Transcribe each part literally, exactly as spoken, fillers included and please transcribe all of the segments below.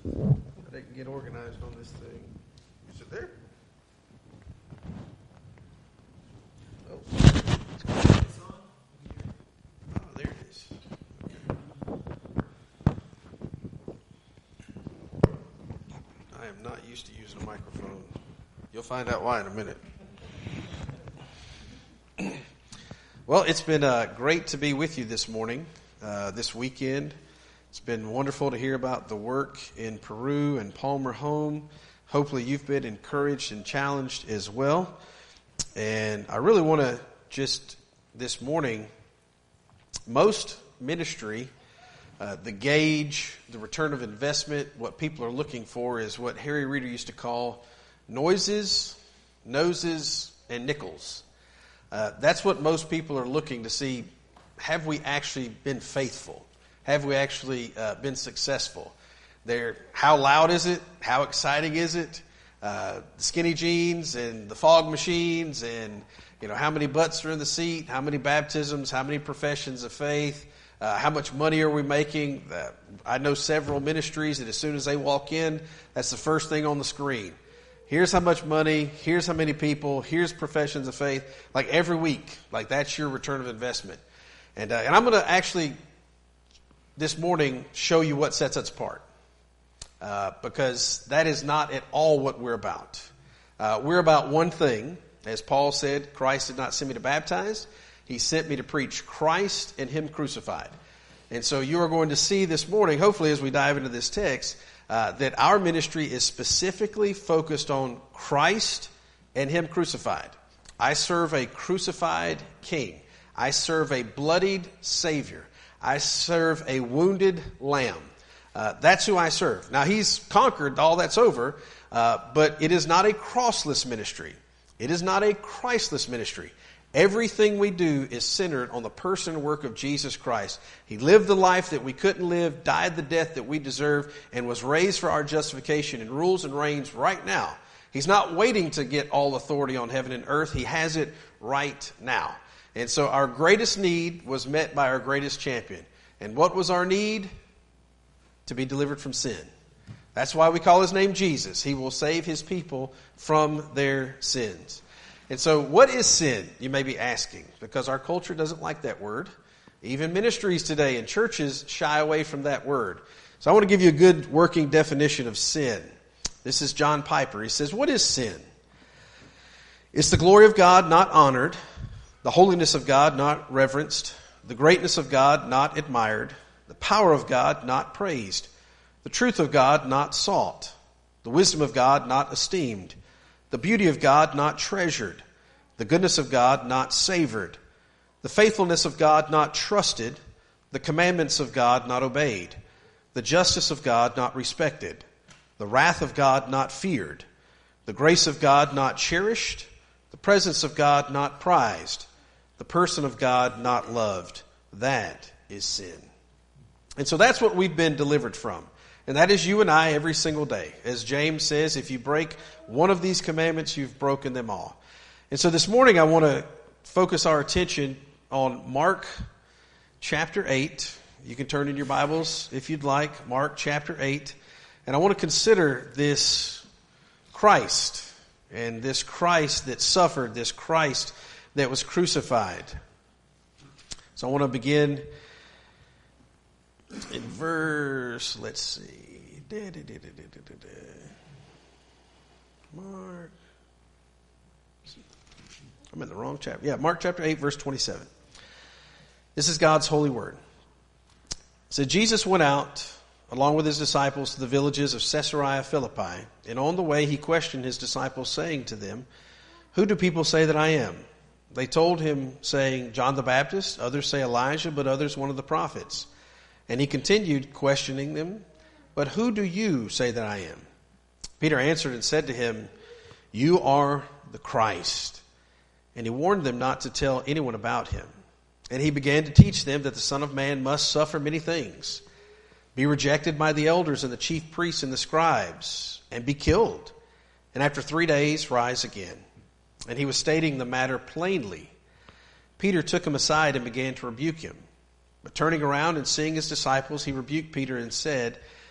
I didn't get organized on this thing. Is it there? Oh. Oh, there it is. I am not used to using a microphone. You'll find out why in a minute. Well, it's been uh, great to be with you this morning, uh, this weekend. It's been wonderful to hear about the work in Peru and Palmer Home. Hopefully you've been encouraged and challenged as well. And I really want to just this morning, most ministry, uh, the gauge, the return of investment, what people are looking for is what Harry Reeder used to call noises, noses, and nickels. Uh, that's what most people are looking to see. Have we actually been faithful? Have we actually uh, been successful? They're, how loud is it? How exciting is it? Uh, the skinny jeans and the fog machines and, you know, how many butts are in the seat? How many baptisms? How many professions of faith? Uh, how much money are we making? Uh, I know several ministries that as soon as they walk in, that's the first thing on the screen. Here's how much money, here's how many people, here's professions of faith. Like every week, like that's your return of investment. And, uh, and I'm going to actually, this morning, show you what sets us apart. Uh, because that is not at all what we're about. Uh, we're about one thing. As Paul said, Christ did not send me to baptize. He sent me to preach Christ and Him crucified. And so you are going to see this morning, hopefully as we dive into this text, Uh, that our ministry is specifically focused on Christ and Him crucified. I serve a crucified King. I serve a bloodied Savior. I serve a wounded Lamb. Uh, that's who I serve. Now, He's conquered, all that's over, uh, but it is not a crossless ministry. It is not a Christless ministry. Everything we do is centered on the person and work of Jesus Christ. He lived the life that we couldn't live, died the death that we deserve, and was raised for our justification and rules and reigns right now. He's not waiting to get all authority on heaven and earth. He has it right now. And so our greatest need was met by our greatest champion. And what was our need? To be delivered from sin. That's why we call His name Jesus. He will save His people from their sins. And so what is sin, you may be asking, because our culture doesn't like that word. Even ministries today and churches shy away from that word. So I want to give you a good working definition of sin. This is John Piper. He says, what is sin? It's the glory of God not honored, the holiness of God not reverenced, the greatness of God not admired, the power of God not praised, the truth of God not sought, the wisdom of God not esteemed, the beauty of God not treasured, the goodness of God not savored, the faithfulness of God not trusted, the commandments of God not obeyed, the justice of God not respected, the wrath of God not feared, the grace of God not cherished, the presence of God not prized, the person of God not loved. That is sin. And so that's what we've been delivered from. And that is you and I every single day. As James says, if you break one of these commandments, you've broken them all. And so this morning I want to focus our attention on Mark chapter eight. You can turn in your Bibles if you'd like, Mark chapter eight. And I want to consider this Christ, and this Christ that suffered, this Christ that was crucified. So I want to begin in verse, let's see, da, da, da, da, da, da, da. Mark, I'm in the wrong chapter. Yeah, Mark chapter eight, verse twenty-seven. This is God's holy word. It said, Jesus went out along with His disciples to the villages of Caesarea Philippi, and on the way He questioned His disciples, saying to them, who do people say that I am? They told Him, saying, John the Baptist, others say Elijah, but others one of the prophets. And He continued questioning them, but who do you say that I am? Peter answered and said to Him, you are the Christ. And He warned them not to tell anyone about Him. And He began to teach them that the Son of Man must suffer many things, be rejected by the elders and the chief priests and the scribes, and be killed, and after three days rise again. And He was stating the matter plainly. Peter took Him aside and began to rebuke Him. But turning around and seeing His disciples, He rebuked Peter and said,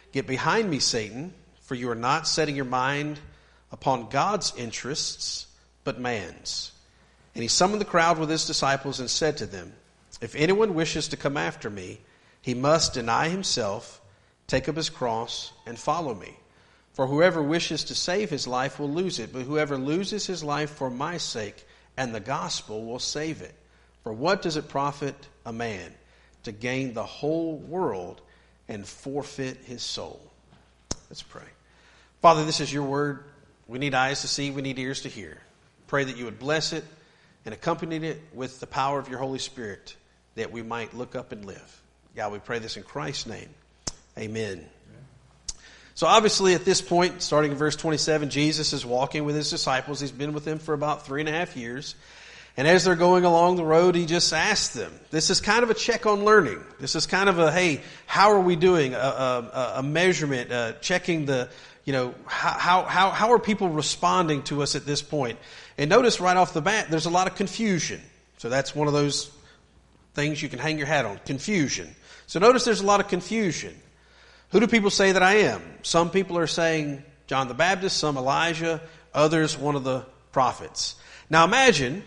Get behind me, Satan, for you are not setting your mind upon God's interests, but man's. And he summoned the crowd with his disciples and said to them, if anyone wishes to come after me, he must deny himself, take up his cross, and follow me. For whoever wishes to save his life will lose it, but whoever loses his life for my sake and the gospel will save it. For what does it profit a man to gain the whole world and forfeit his soul? Let's pray. Father, this is your word. We need eyes to see. We need ears to hear. Pray that you would bless it and accompany it with the power of your Holy Spirit, that we might look up and live. God, we pray this in Christ's name. Amen. So obviously at this point, starting in verse twenty-seven, Jesus is walking with his disciples. He's been with them for about three and a half years. And as they're going along the road, he just asks them. This is kind of a check on learning. This is kind of a, hey, how are we doing? A, a, a measurement, uh, checking the, you know, how, how, how are people responding to us at this point? And notice right off the bat, there's a lot of confusion. So that's one of those things you can hang your hat on, confusion. So notice there's a lot of confusion. Who do people say that I am? Some people are saying John the Baptist, some Elijah, others one of the prophets. Now imagine,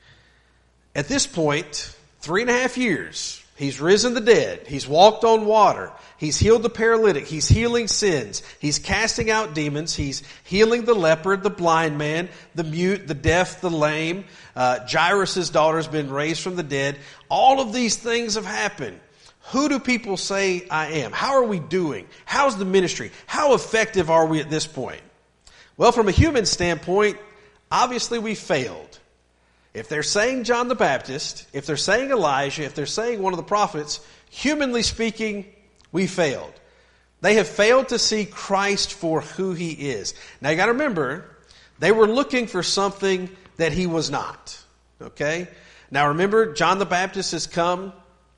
at this point, three and a half years, he's risen the dead, he's walked on water, he's healed the paralytic, he's healing sins, he's casting out demons, he's healing the leper, the blind man, the mute, the deaf, the lame. Uh, Jairus' daughter has been raised from the dead. All of these things have happened. Who do people say I am? How are we doing? How's the ministry? How effective are we at this point? Well, from a human standpoint, obviously we failed. If they're saying John the Baptist, if they're saying Elijah, if they're saying one of the prophets, humanly speaking, we failed. They have failed to see Christ for who he is. Now you got to remember, they were looking for something that he was not. Okay? Now remember, John the Baptist has come.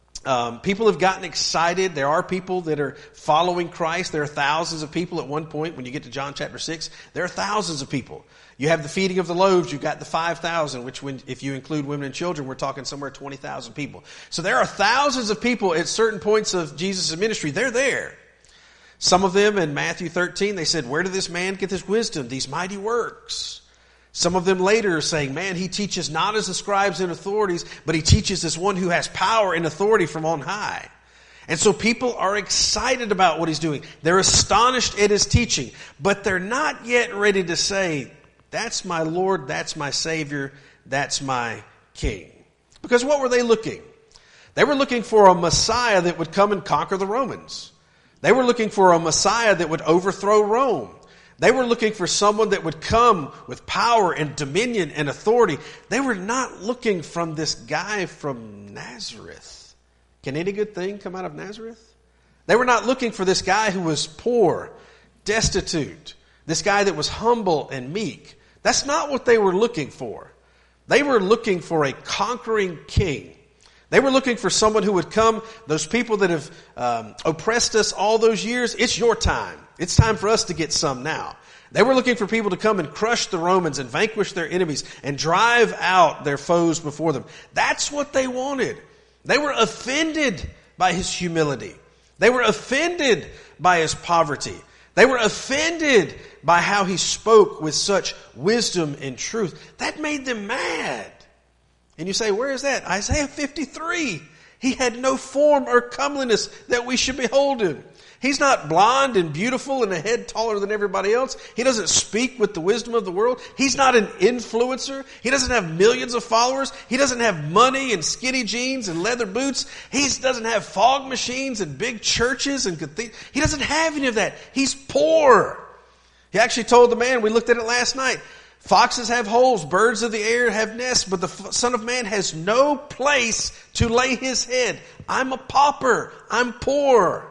Um, people have gotten excited. There are people that are following Christ. There are thousands of people at one point. When you get to John chapter six, there are thousands of people. You have the feeding of the loaves. You've got the five thousand, which when, if you include women and children, we're talking somewhere twenty thousand people. So there are thousands of people at certain points of Jesus' ministry. They're there. Some of them in Matthew thirteen, they said, where did this man get this wisdom, these mighty works? Some of them later are saying, man, he teaches not as the scribes and authorities, but he teaches as one who has power and authority from on high. And so people are excited about what he's doing. They're astonished at his teaching, but they're not yet ready to say, that's my Lord, that's my Savior, that's my King. Because what were they looking? They were looking for a Messiah that would come and conquer the Romans. They were looking for a Messiah that would overthrow Rome. They were looking for someone that would come with power and dominion and authority. They were not looking from this guy from Nazareth. Can any good thing come out of Nazareth? They were not looking for this guy who was poor, destitute, this guy that was humble and meek. That's not what they were looking for. They were looking for a conquering king. They were looking for someone who would come, those people that have um, oppressed us all those years, it's your time. It's time for us to get some now. They were looking for people to come and crush the Romans and vanquish their enemies and drive out their foes before them. That's what they wanted. They were offended by his humility. They were offended by his poverty. They were offended by how he spoke with such wisdom and truth. That made them mad. And you say, where is that? Isaiah fifty-three. He had no form or comeliness that we should behold him. He's not blonde and beautiful and a head taller than everybody else. He doesn't speak with the wisdom of the world. He's not an influencer. He doesn't have millions of followers. He doesn't have money and skinny jeans and leather boots. He doesn't have fog machines and big churches and cathedrals. He doesn't have any of that. He's poor. He actually told the man, we looked at it last night, foxes have holes, birds of the air have nests, but the Son of Man has no place to lay his head. I'm a pauper. I'm poor.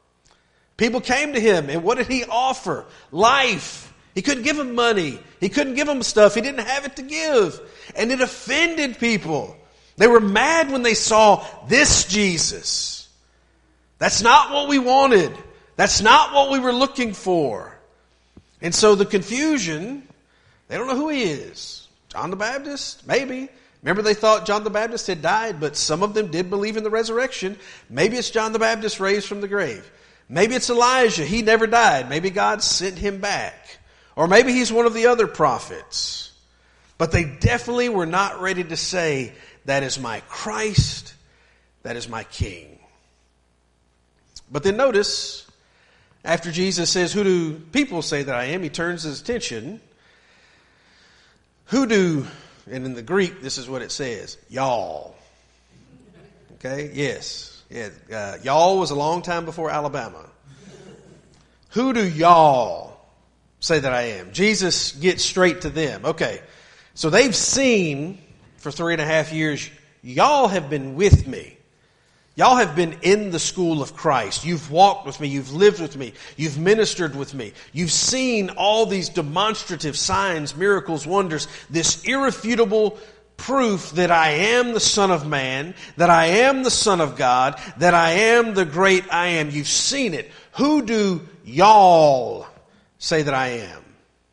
People came to him, and what did he offer? Life. He couldn't give them money. He couldn't give them stuff. He didn't have it to give. And it offended people. They were mad when they saw this Jesus. That's not what we wanted. That's not what we were looking for. And so the confusion, they don't know who he is. John the Baptist? Maybe. Remember they thought John the Baptist had died, but some of them did believe in the resurrection. Maybe it's John the Baptist raised from the grave. Maybe it's Elijah. He never died. Maybe God sent him back. Or maybe he's one of the other prophets. But they definitely were not ready to say, that is my Christ, that is my King. But then notice, after Jesus says, who do people say that I am? He turns his attention. Who do, and in the Greek, this is what it says, y'all. Okay, yes. Yeah, uh, y'all was a long time before Alabama. Who do y'all say that I am? Jesus gets straight to them. Okay, so they've seen for three and a half years, y'all have been with me. Y'all have been in the school of Christ. You've walked with me. You've lived with me. You've ministered with me. You've seen all these demonstrative signs, miracles, wonders, this irrefutable proof that I am the Son of Man, that I am the Son of God, that I am the great I am. You've seen it. Who do y'all say that I am?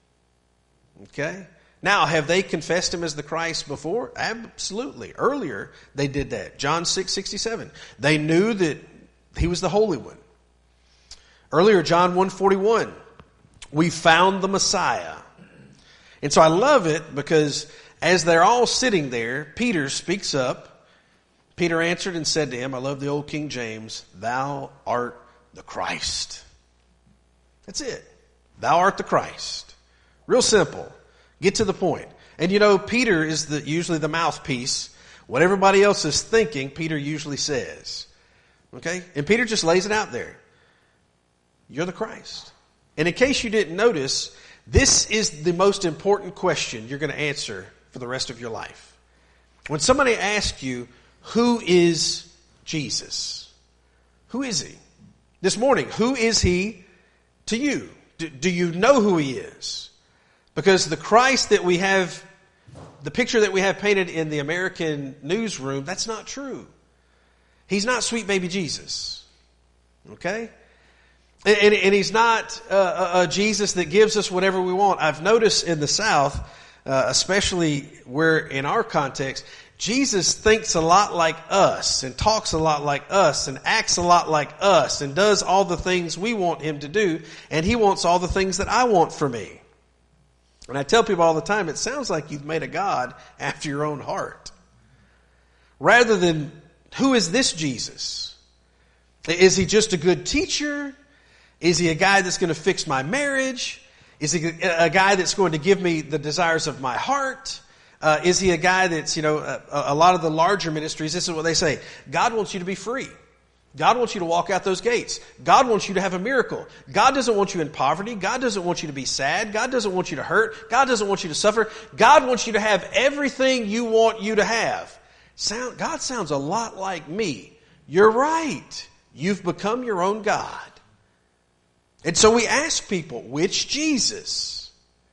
Okay? Now, have they confessed him as the Christ before? Absolutely. Earlier, they did that. John six sixty-seven. They knew that he was the Holy One. Earlier, John one forty-one. We found the Messiah. And so I love it because as they're all sitting there, Peter speaks up. Peter answered and said to him, I love the old King James, thou art the Christ. That's it. Thou art the Christ. Real simple. Get to the point. And you know, Peter is the, usually the mouthpiece. What everybody else is thinking, Peter usually says. Okay? And Peter just lays it out there. You're the Christ. And in case you didn't notice, this is the most important question you're going to answer for the rest of your life. When somebody asks you, who is Jesus? Who is he? This morning, who is he to you? Do, do you know who he is? Because the Christ that we have, the picture that we have painted in the American newsroom, that's not true. He's not sweet baby Jesus. Okay? And, and, and he's not uh, a, a Jesus that gives us whatever we want. I've noticed in the South, uh, especially where in our context, Jesus thinks a lot like us and talks a lot like us and acts a lot like us and does all the things we want him to do. And he wants all the things that I want for me. And I tell people all the time, it sounds like you've made a God after your own heart. Rather than, who is this Jesus? Is he just a good teacher? Is he a guy that's going to fix my marriage? Is he a guy that's going to give me the desires of my heart? Uh, is he a guy that's, you know, a, a lot of the larger ministries, this is what they say. God wants you to be free. God wants you to walk out those gates. God wants you to have a miracle. God doesn't want you in poverty. God doesn't want you to be sad. God doesn't want you to hurt. God doesn't want you to suffer. God wants you to have everything you want you to have. Sound, God sounds a lot like me. You're right. You've become your own God. And so we ask people, which Jesus?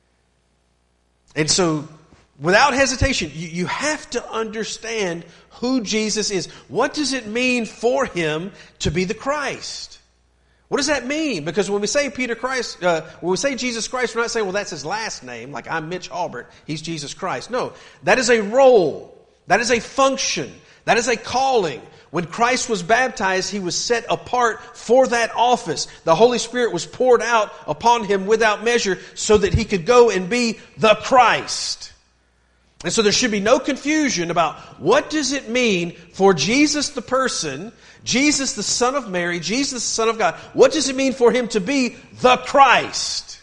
And so, without hesitation, you, you have to understand who Jesus is. What does it mean for him to be the Christ? What does that mean? Because when we say Peter Christ, uh, when we say Jesus Christ, we're not saying, well, that's his last name, like I'm Mitch Albert, he's Jesus Christ. No, that is a role. That is a function. That is a calling. When Christ was baptized, he was set apart for that office. The Holy Spirit was poured out upon him without measure so that he could go and be the Christ. And so there should be no confusion about what does it mean for Jesus the person, Jesus the Son of Mary, Jesus the Son of God. What does it mean for him to be the Christ?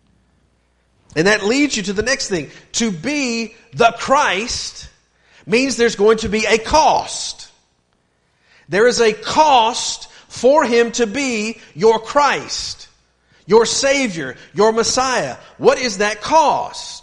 And that leads you to the next thing. To be the Christ means there's going to be a cost. There is a cost for him to be your Christ, your Savior, your Messiah. What is that cost?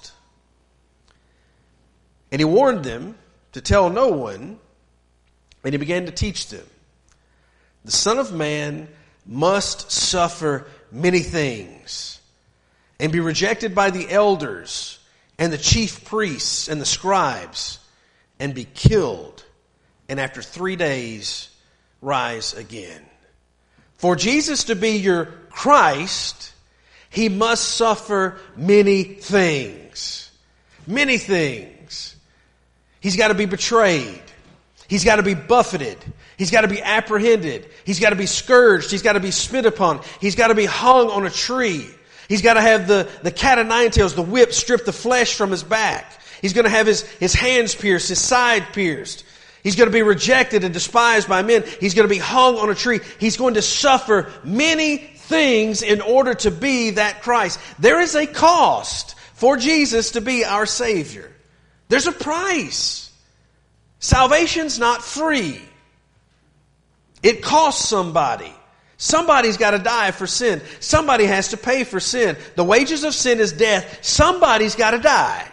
And he warned them to tell no one, and he began to teach them. The Son of Man must suffer many things and be rejected by the elders and the chief priests and the scribes and be killed, and after three days rise again. For Jesus to be your Christ, he must suffer many things. Many things. He's got to be betrayed. He's got to be buffeted. He's got to be apprehended. He's got to be scourged. He's got to be spit upon. He's got to be hung on a tree. He's got to have the, the cat o' nine tails, the whip, strip the flesh from his back. He's going to have his, his hands pierced, his side pierced. He's going to be rejected and despised by men. He's going to be hung on a tree. He's going to suffer many things in order to be that Christ. There is a cost for Jesus to be our Savior. There's a price. Salvation's not free. It costs somebody. Somebody's got to die for sin. Somebody has to pay for sin. The wages of sin is death. Somebody's got to die.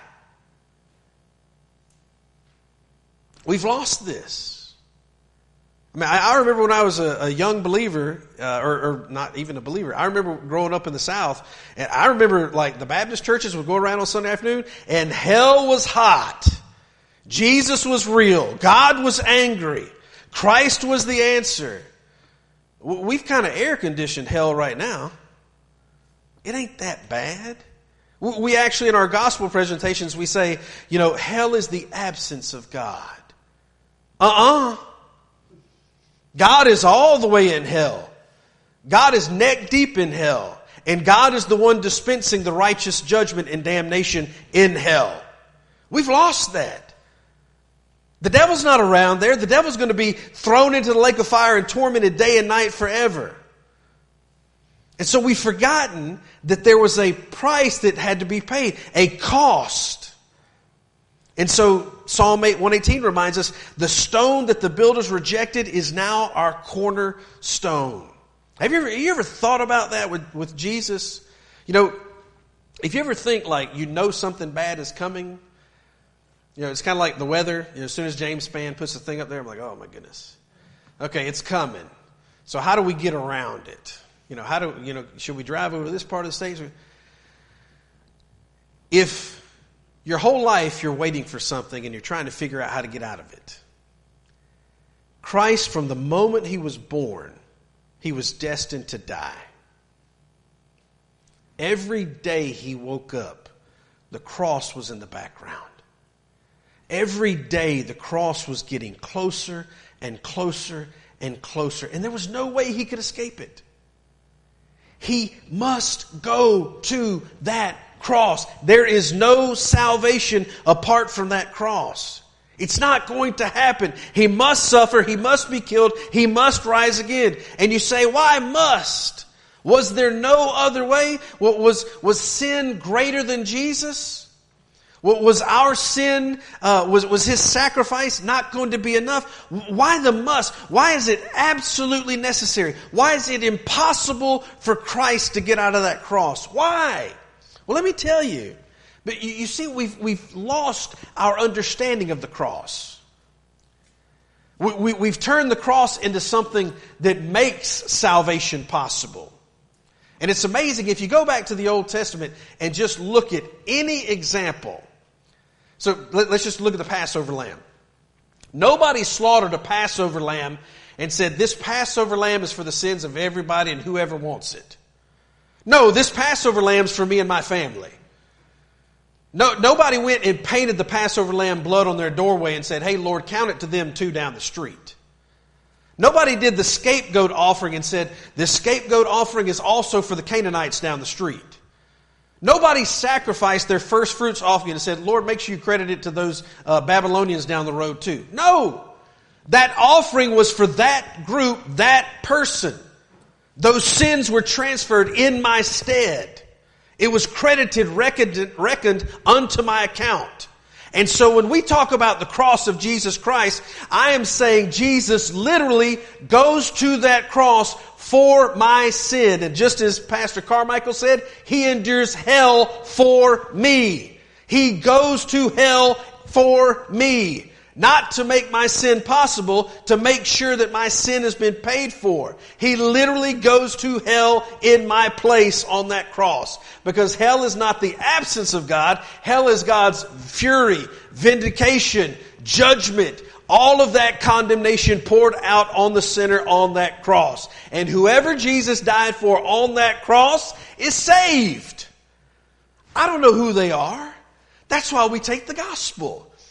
We've lost this. I mean, I, I remember when I was a, a young believer, uh, or, or not even a believer. I remember growing up in the South, and I remember like the Baptist churches would go around on Sunday afternoon, and hell was hot. Jesus was real. God was angry. Christ was the answer. We've kind of air conditioned hell right now. It ain't that bad. We actually, in our gospel presentations, we say, you know, hell is the absence of God. Uh-uh. God is all the way in hell. God is neck deep in hell. And God is the one dispensing the righteous judgment and damnation in hell. We've lost that. The devil's not around there. The devil's going to be thrown into the lake of fire and tormented day and night forever. And so we've forgotten that there was a price that had to be paid, a cost. And so Psalm one eighteen reminds us, the stone that the builders rejected is now our cornerstone. Have you ever, you ever thought about that with, with Jesus? You know, if you ever think like you know something bad is coming, you know, it's kind of like the weather. You know, as soon as James Spann puts the thing up there, I'm like, oh my goodness. Okay, it's coming. So how do we get around it? You know, how do, you know, should we drive over to this part of the state? If your whole life you're waiting for something and you're trying to figure out how to get out of it, Christ, from the moment he was born, he was destined to die. Every day he woke up, the cross was in the background. Every day the cross was getting closer and closer and closer, and there was no way he could escape it. He must go to that cross. There is no salvation apart from that cross. It's not going to happen. He must suffer. He must be killed. He must rise again. And you say, why must? Was there no other way? Was, was sin greater than Jesus? Was our sin, uh, was, was his sacrifice not going to be enough? Why the must? Why is it absolutely necessary? Why is it impossible for Christ to get out of that cross? Why? Well, let me tell you. But you, you see, we've, we've lost our understanding of the cross. We, we, we've turned the cross into something that makes salvation possible. And it's amazing if you go back to the Old Testament and just look at any example. So let, let's just look at the Passover lamb. Nobody slaughtered a Passover lamb and said, this Passover lamb is for the sins of everybody and whoever wants it. No, this Passover lamb's for me and my family. No, nobody went and painted the Passover lamb blood on their doorway and said, hey, Lord, count it to them too down the street. Nobody did the scapegoat offering and said, this scapegoat offering is also for the Canaanites down the street. Nobody sacrificed their first fruits offering and said, Lord, make sure you credit it to those uh, Babylonians down the road too. No! That offering was for that group, that person. Those sins were transferred in my stead. It was credited, reckoned, reckoned unto my account. And so when we talk about the cross of Jesus Christ, I am saying Jesus literally goes to that cross for my sin. And just as Pastor Carmichael said, he endures hell for me. He goes to hell for me. Not to make my sin possible, to make sure that my sin has been paid for. He literally goes to hell in my place on that cross. Because hell is not the absence of God. Hell is God's fury, vindication, judgment. All of that condemnation poured out on the sinner on that cross. And whoever Jesus died for on that cross is saved. I don't know who they are. That's why we take the gospel.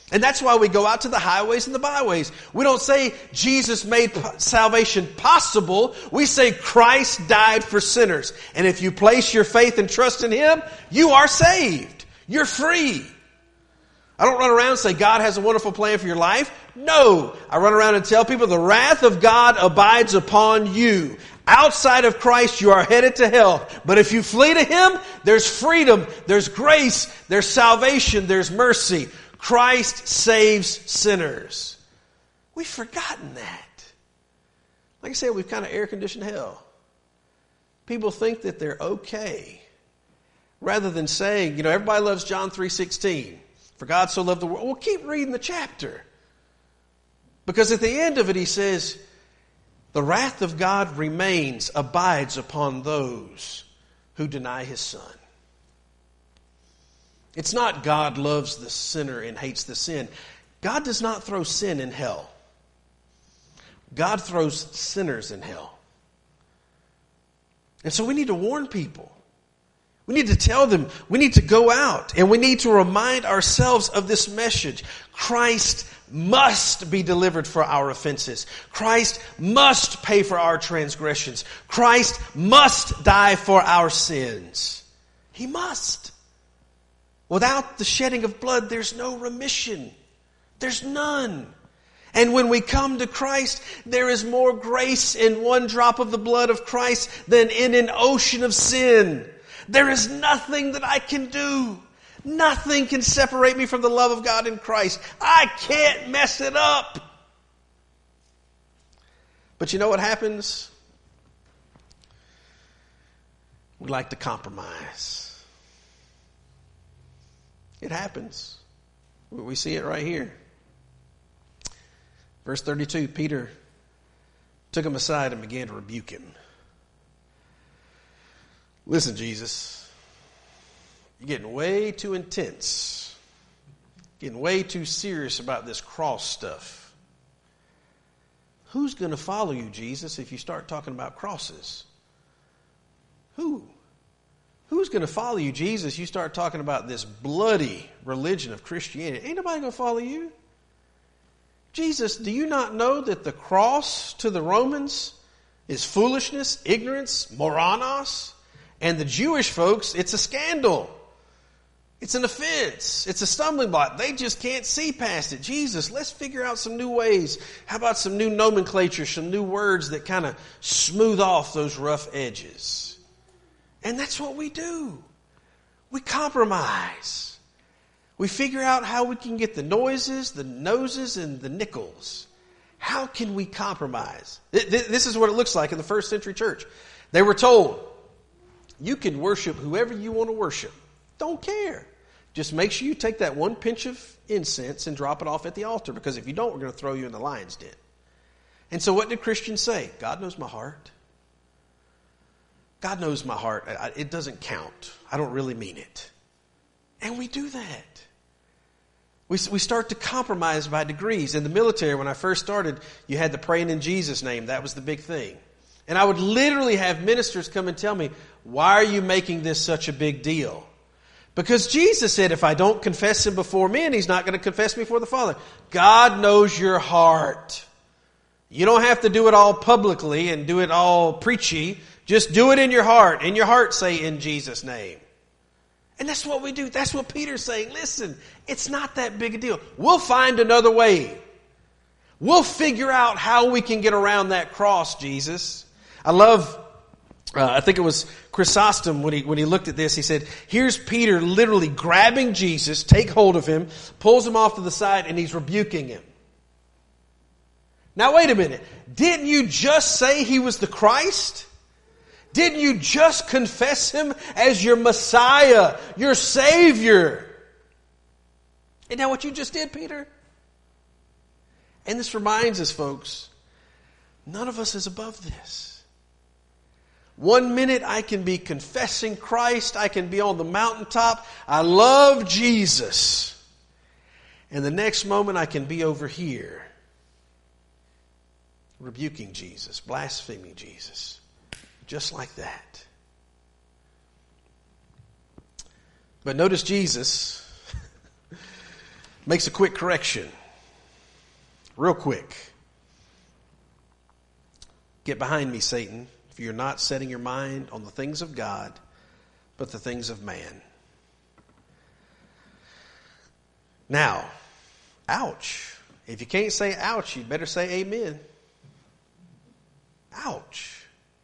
And that's why we go out to the highways and the byways. We don't say Jesus made salvation possible. We say Christ died for sinners. And if you place your faith and trust in Him, you are saved. You're free. I don't run around and say God has a wonderful plan for your life. No. I run around and tell people the wrath of God abides upon you. Outside of Christ, you are headed to hell. But if you flee to Him, there's freedom, there's grace, there's salvation, there's mercy. Christ saves sinners. We've forgotten that. Like I said, we've kind of air-conditioned hell. People think that they're okay. Rather than saying, you know, everybody loves John three sixteen. For God so loved the world. Well, keep reading the chapter. Because at the end of it, he says, the wrath of God remains, abides upon those who deny His Son. It's not God loves the sinner and hates the sin. God does not throw sin in hell. God throws sinners in hell. And so we need to warn people. We need to tell them. We need to go out and we need to remind ourselves of this message. Christ must be delivered for our offenses. Christ must pay for our transgressions. Christ must die for our sins. He must. Without the shedding of blood, there's no remission. There's none. And when we come to Christ, there is more grace in one drop of the blood of Christ than in an ocean of sin. There is nothing that I can do. Nothing can separate me from the love of God in Christ. I can't mess it up. But you know what happens? We like to compromise. It happens. We see it right here. Verse thirty-two, Peter took him aside and began to rebuke him. Listen, Jesus, you're getting way too intense. Getting way too serious about this cross stuff. Who's going to follow you, Jesus, if you start talking about crosses? Who? Who's going to follow you, Jesus? You start talking about this bloody religion of Christianity. Ain't nobody going to follow you. Jesus, do you not know that the cross to the Romans is foolishness, ignorance, moranos? And the Jewish folks, it's a scandal. It's an offense. It's a stumbling block. They just can't see past it. Jesus, let's figure out some new ways. How about some new nomenclature, some new words that kind of smooth off those rough edges? And that's what we do. We compromise. We figure out how we can get the noises, the noses, and the nickels. How can we compromise? This is what it looks like in the first century church. They were told, you can worship whoever you want to worship. Don't care. Just make sure you take that one pinch of incense and drop it off at the altar, because if you don't, we're going to throw you in the lion's den. And so what did Christians say? God knows my heart. God knows my heart. It doesn't count. I don't really mean it. And we do that. We, we start to compromise by degrees. In the military, when I first started, you had the praying in Jesus' name. That was the big thing. And I would literally have ministers come and tell me, why are you making this such a big deal? Because Jesus said, if I don't confess Him before men, He's not going to confess me before the Father. God knows your heart. You don't have to do it all publicly and do it all preachy. Just do it in your heart. In your heart, say, in Jesus' name. And that's what we do. That's what Peter's saying. Listen, it's not that big a deal. We'll find another way. We'll figure out how we can get around that cross, Jesus. I love, uh, I think it was Chrysostom when he, when he looked at this, he said, here's Peter literally grabbing Jesus, take hold of him, pulls him off to the side, and he's rebuking him. Now wait a minute. Didn't you just say He was the Christ? Didn't you just confess Him as your Messiah, your Savior? Isn't that what you just did, Peter? And this reminds us, folks, none of us is above this. One minute I can be confessing Christ. I can be on the mountaintop. I love Jesus. And the next moment I can be over here rebuking Jesus, blaspheming Jesus. Just like that. But notice Jesus makes a quick correction. Real quick. Get behind me, Satan, for you're not setting your mind on the things of God, but the things of man. Now, ouch. If you can't say ouch, you'd better say amen. Ouch.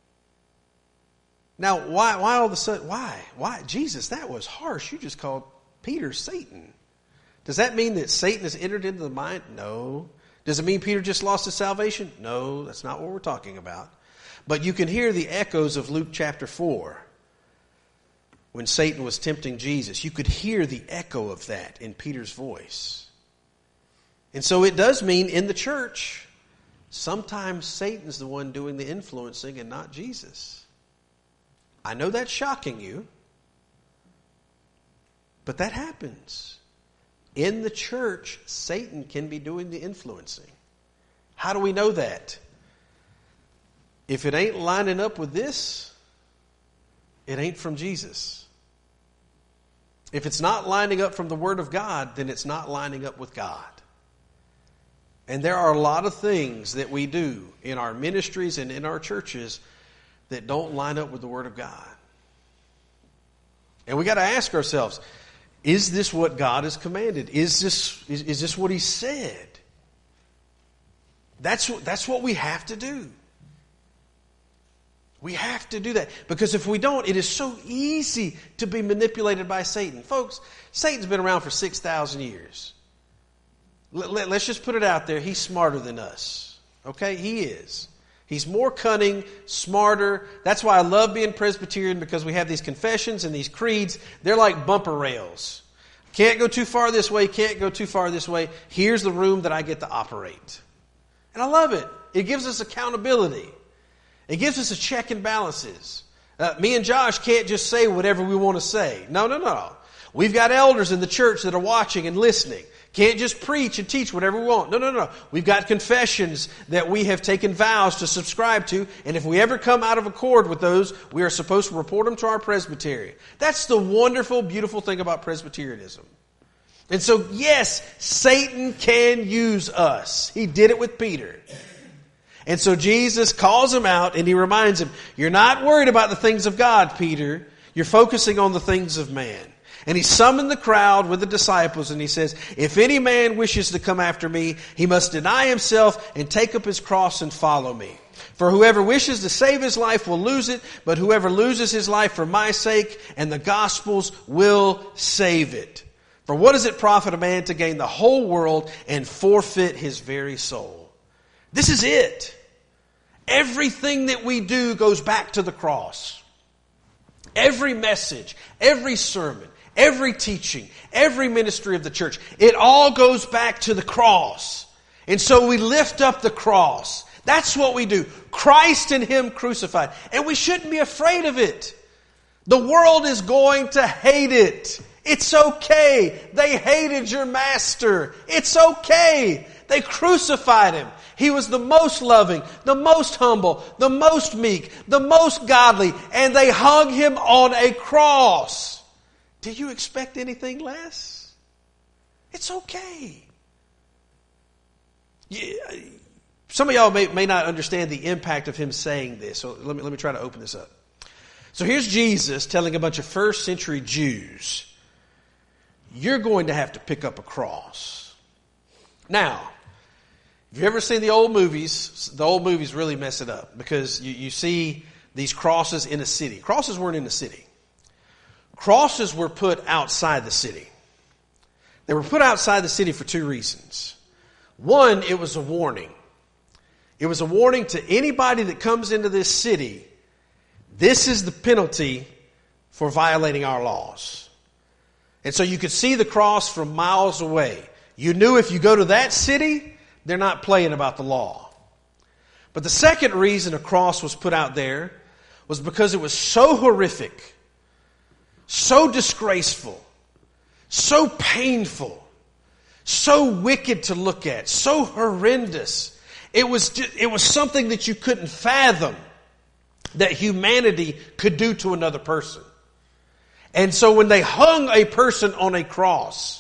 Now, why, why all of a sudden, why? Why? Jesus, that was harsh. You just called Peter Satan. Does that mean that Satan has entered into the mind? No. Does it mean Peter just lost his salvation? No, that's not what we're talking about. But you can hear the echoes of Luke chapter four. When Satan was tempting Jesus, you could hear the echo of that in Peter's voice. And so it does mean in the church, sometimes Satan's the one doing the influencing and not Jesus. I know that's shocking you, but that happens. In the church, Satan can be doing the influencing. How do we know that? If it ain't lining up with this, it ain't from Jesus. If it's not lining up from the Word of God, then it's not lining up with God. And there are a lot of things that we do in our ministries and in our churches that don't line up with the Word of God. And we got to ask ourselves, is this what God has commanded? Is this, is, is this what He said? That's what, that's what we have to do. We have to do that. Because if we don't, it is so easy to be manipulated by Satan. Folks, Satan's been around for six thousand years. Let, let, let's just put it out there. He's smarter than us. Okay? He is. He's more cunning, smarter. That's why I love being Presbyterian, because we have these confessions and these creeds. They're like bumper rails. Can't go too far this way, can't go too far this way. Here's the room that I get to operate. And I love it. It gives us accountability. It gives us a check and balances. Uh, me and Josh can't just say whatever we want to say. No, no, no. We've got elders in the church that are watching and listening. Can't just preach and teach whatever we want. No, no, no. We've got confessions that we have taken vows to subscribe to. And if we ever come out of accord with those, we are supposed to report them to our presbytery. That's the wonderful, beautiful thing about Presbyterianism. And so, yes, Satan can use us. He did it with Peter. And so Jesus calls him out and he reminds him, you're not worried about the things of God, Peter. You're focusing on the things of man. And he summoned the crowd with the disciples and he says, if any man wishes to come after me, he must deny himself and take up his cross and follow me. For whoever wishes to save his life will lose it, but whoever loses his life for my sake and the gospel's will save it. For what does it profit a man to gain the whole world and forfeit his very soul? This is it. Everything that we do goes back to the cross. Every message, every sermon, every teaching, every ministry of the church, it all goes back to the cross. And so we lift up the cross. That's what we do. Christ and Him crucified. And we shouldn't be afraid of it. The world is going to hate it. It's okay. They hated your master. It's okay. They crucified Him. He was the most loving, the most humble, the most meek, the most godly, and they hung Him on a cross. Do you expect anything less? It's okay. Yeah, some of y'all may, may not understand the impact of Him saying this, so let me, let me try to open this up. So here's Jesus telling a bunch of first century Jews, you're going to have to pick up a cross. Now, if you've ever seen the old movies, the old movies really mess it up because you, you see these crosses in a city. Crosses weren't in the city. Crosses were put outside the city. They were put outside the city for two reasons. One, it was a warning. It was a warning to anybody that comes into this city. This is the penalty for violating our laws. And so you could see the cross from miles away. You knew if you go to that city, they're not playing about the law. But the second reason a cross was put out there was because it was so horrific, so disgraceful, so painful, so wicked to look at, so horrendous. It was, just, it was something that you couldn't fathom that humanity could do to another person. And so when they hung a person on a cross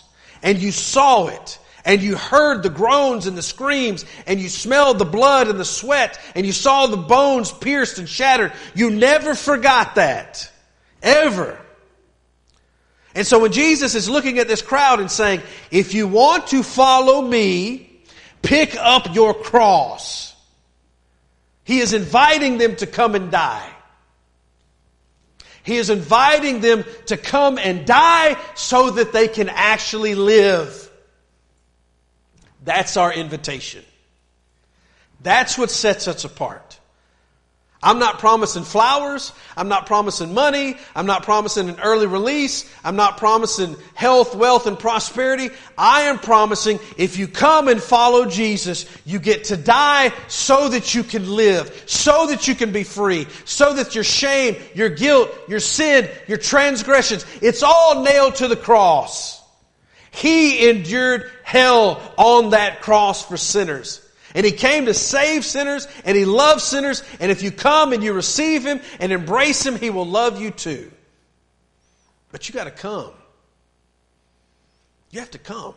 and you saw it, and you heard the groans and the screams, and you smelled the blood and the sweat, and you saw the bones pierced and shattered. You never forgot that. Ever. And so when Jesus is looking at this crowd and saying, if you want to follow me, pick up your cross. He is inviting them to come and die. He is inviting them to come and die so that they can actually live. That's our invitation. That's what sets us apart. I'm not promising flowers. I'm not promising money. I'm not promising an early release. I'm not promising health, wealth, and prosperity. I am promising if you come and follow Jesus, you get to die so that you can live, so that you can be free, so that your shame, your guilt, your sin, your transgressions, it's all nailed to the cross. He endured hell on that cross for sinners. And He came to save sinners, and He loves sinners, and if you come and you receive Him and embrace Him, He will love you too. But you got to come. You have to come.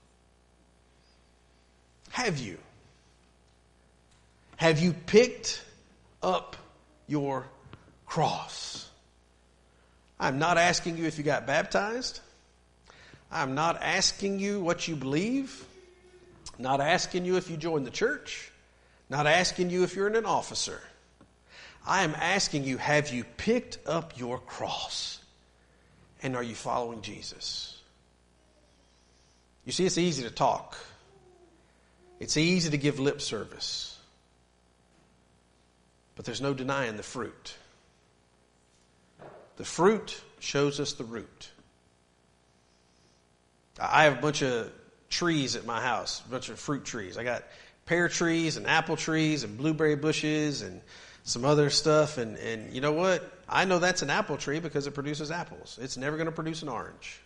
Have you? Have you picked up your cross? I'm not asking you if you got baptized. I'm not asking you what you believe. Not asking you if you joined the church. Not asking you if you're an officer. I am asking you, have you picked up your cross? And are you following Jesus? You see, it's easy to talk. It's easy to give lip service. But there's no denying the fruit. The fruit shows us the root. I have a bunch of trees at my house, a bunch of fruit trees. I got pear trees and apple trees and blueberry bushes and some other stuff. And, and you know what? I know that's an apple tree because it produces apples. It's never going to produce an orange.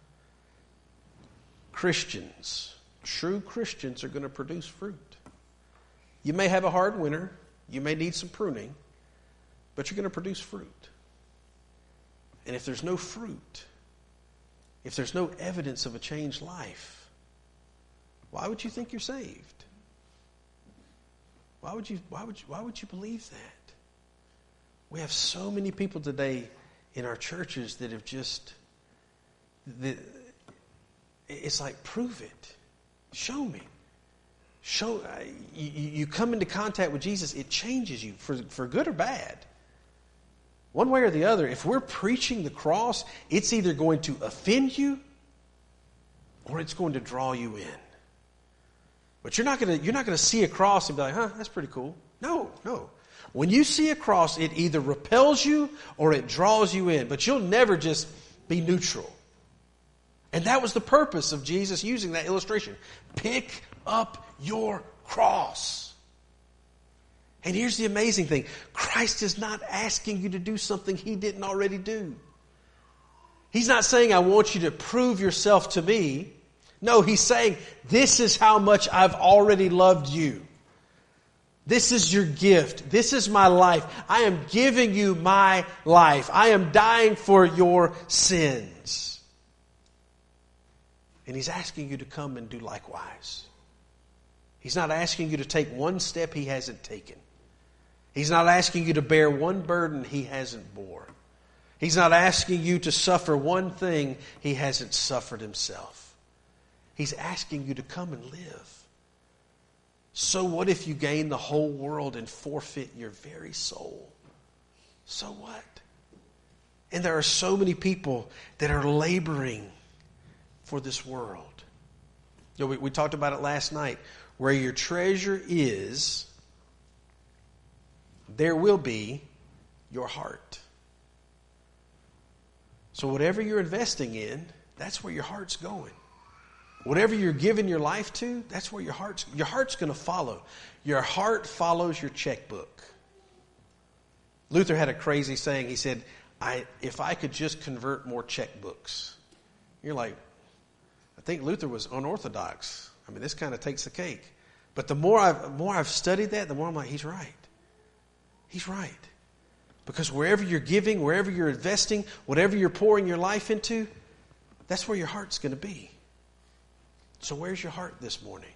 Christians, true Christians are going to produce fruit. You may have a hard winter. You may need some pruning. But you're going to produce fruit. And if there's no fruit, if there's no evidence of a changed life, why would you think you're saved? Why would you, why would you, why would you believe that? We have so many people today in our churches that have just, that, it's like, prove it. Show me. Show, you, you come into contact with Jesus, it changes you for, for good or bad. One way or the other, if we're preaching the cross, it's either going to offend you or it's going to draw you in. But you're not going to you're not going to see a cross and be like, huh, that's pretty cool. No, no. When you see a cross, it either repels you or it draws you in. But you'll never just be neutral. And that was the purpose of Jesus using that illustration. Pick up your cross. And here's the amazing thing. Christ is not asking you to do something He didn't already do. He's not saying, I want you to prove yourself to me. No, He's saying, this is how much I've already loved you. This is your gift. This is my life. I am giving you my life. I am dying for your sins. And He's asking you to come and do likewise. He's not asking you to take one step He hasn't taken. He's not asking you to bear one burden He hasn't bore. He's not asking you to suffer one thing He hasn't suffered Himself. He's asking you to come and live. So what if you gain the whole world and forfeit your very soul? So what? And there are so many people that are laboring for this world. You know, we, we talked about it last night. Where your treasure is, there will be your heart. So whatever you're investing in, that's where your heart's going. Whatever you're giving your life to, that's where your heart's, your heart's going to follow. Your heart follows your checkbook. Luther had a crazy saying. He said, I, if I could just convert more checkbooks. You're like, I think Luther was unorthodox. I mean, this kind of takes the cake. But the more I've, the more I've studied that, the more I'm like, he's right. He's right. Because wherever you're giving, wherever you're investing, whatever you're pouring your life into, that's where your heart's going to be. So where's your heart this morning?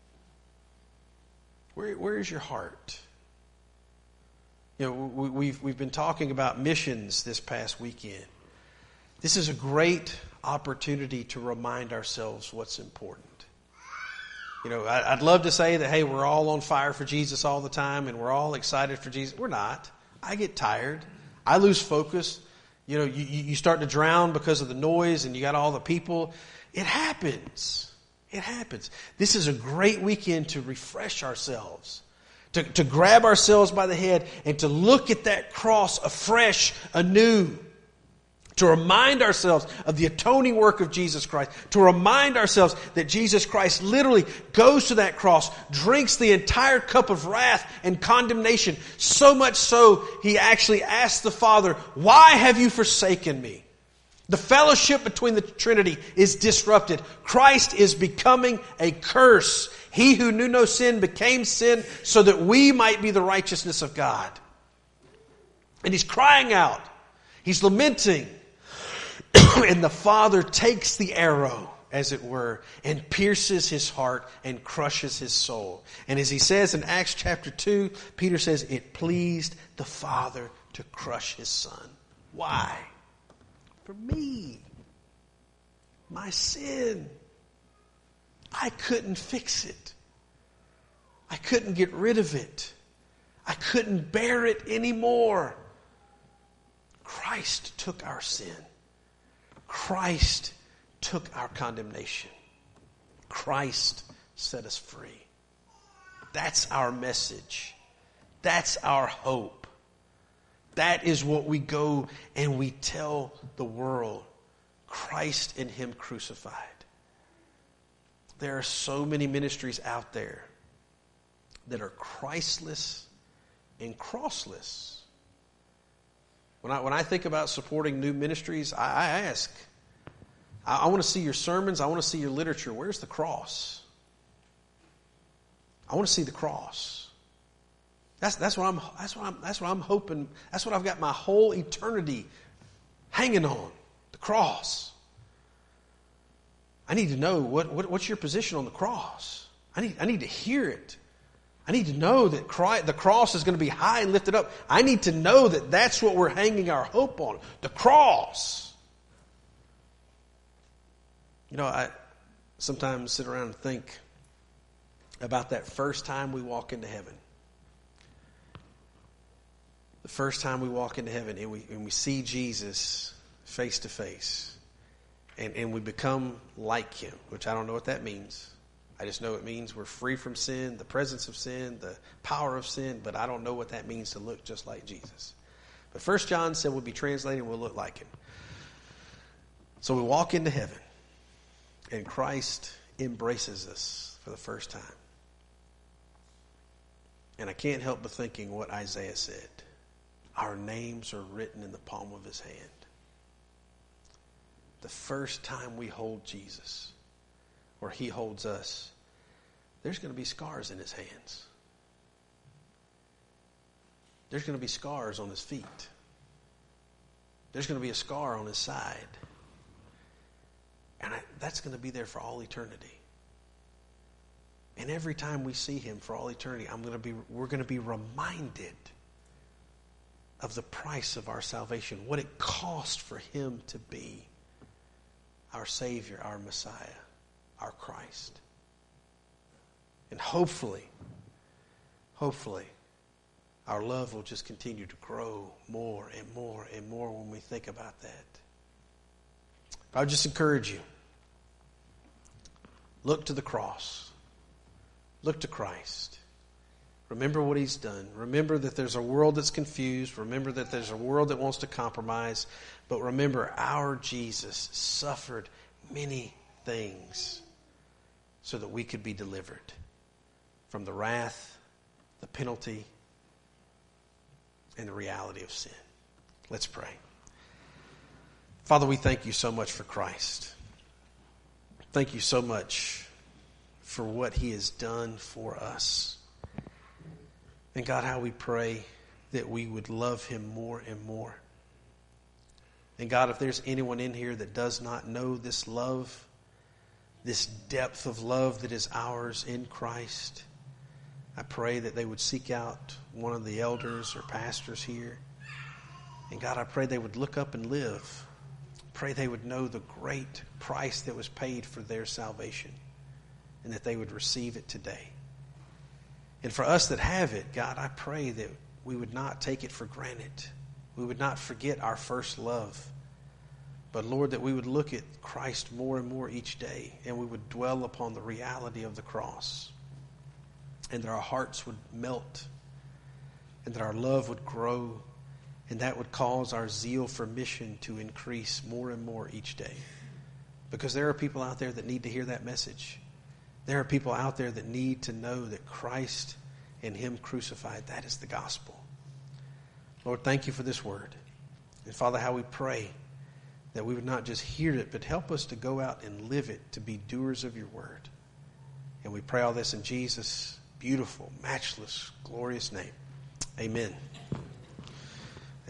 Where, where is your heart? You know, we, we've, we've been talking about missions this past weekend. This is a great opportunity to remind ourselves what's important. You know, I, I'd love to say that, hey, we're all on fire for Jesus all the time and we're all excited for Jesus. We're not. I get tired. I lose focus. You know, you, you start to drown because of the noise and you got all the people. It happens. It happens. This is a great weekend to refresh ourselves, to, to grab ourselves by the head and to look at that cross afresh, anew, to remind ourselves of the atoning work of Jesus Christ, to remind ourselves that Jesus Christ literally goes to that cross, drinks the entire cup of wrath and condemnation, so much so he actually asked the Father, why have you forsaken me? The fellowship between the Trinity is disrupted. Christ is becoming a curse. He who knew no sin became sin so that we might be the righteousness of God. And he's crying out. He's lamenting. And the Father takes the arrow, as it were, and pierces his heart and crushes his soul. And as he says in Acts chapter two, Peter says, it pleased the Father to crush his Son. Why? For me. My sin. I couldn't fix it. I couldn't get rid of it. I couldn't bear it anymore. Christ took our sin. Christ took our condemnation. Christ set us free. That's our message. That's our hope. That is what we go and we tell the world. Christ and him crucified. There are so many ministries out there that are Christless and crossless. When I, when I think about supporting new ministries, I, I ask, I, I want to see your sermons, I want to see your literature. Where's the cross? I want to see the cross. That's, that's what I'm, that's what I'm, that's what I'm hoping. That's what I've got my whole eternity hanging on. The cross. I need to know what, what what's your position on the cross. I need, I need to hear it. I need to know that Christ, the cross is going to be high and lifted up. I need to know that that's what we're hanging our hope on. The cross. You know, I sometimes sit around and think about that first time we walk into heaven. The first time we walk into heaven and we, and we see Jesus face to face. And, and we become like him, which I don't know what that means. I just know it means we're free from sin, the presence of sin, the power of sin, but I don't know what that means to look just like Jesus. But First John said we'll be translated and we'll look like him. So we walk into heaven and Christ embraces us for the first time. And I can't help but thinking what Isaiah said. Our names are written in the palm of his hand. The first time we hold Jesus, or he holds us, there's going to be scars in his hands. There's going to be scars on his feet. There's going to be a scar on his side. And I, that's going to be there for all eternity. And every time we see him for all eternity, I'm going to be, we're going to be reminded of the price of our salvation, what it cost for him to be our Savior, our Messiah, our Christ. And hopefully, hopefully, our love will just continue to grow more and more and more when we think about that. I would just encourage you, look to the cross. Look to Christ. Remember what he's done. Remember that there's a world that's confused. Remember that there's a world that wants to compromise. But remember, our Jesus suffered many things so that we could be delivered from the wrath, the penalty, and the reality of sin. Let's pray. Father, we thank you so much for Christ. Thank you so much for what he has done for us. And God, how we pray that we would love him more and more. And God, if there's anyone in here that does not know this love, this depth of love that is ours in Christ. I pray that they would seek out one of the elders or pastors here. And God, I pray they would look up and live. Pray they would know the great price that was paid for their salvation, and that they would receive it today. And for us that have it, God, I pray that we would not take it for granted. We would not forget our first love. But Lord, that we would look at Christ more and more each day, and we would dwell upon the reality of the cross, and that our hearts would melt, and that our love would grow, and that would cause our zeal for mission to increase more and more each day. Because there are people out there that need to hear that message. There are people out there that need to know that Christ and Him crucified, that is the gospel. Lord, thank you for this word. And Father, how we pray that we would not just hear it, but help us to go out and live it, to be doers of your word. And we pray all this in Jesus' beautiful, matchless, glorious name. Amen.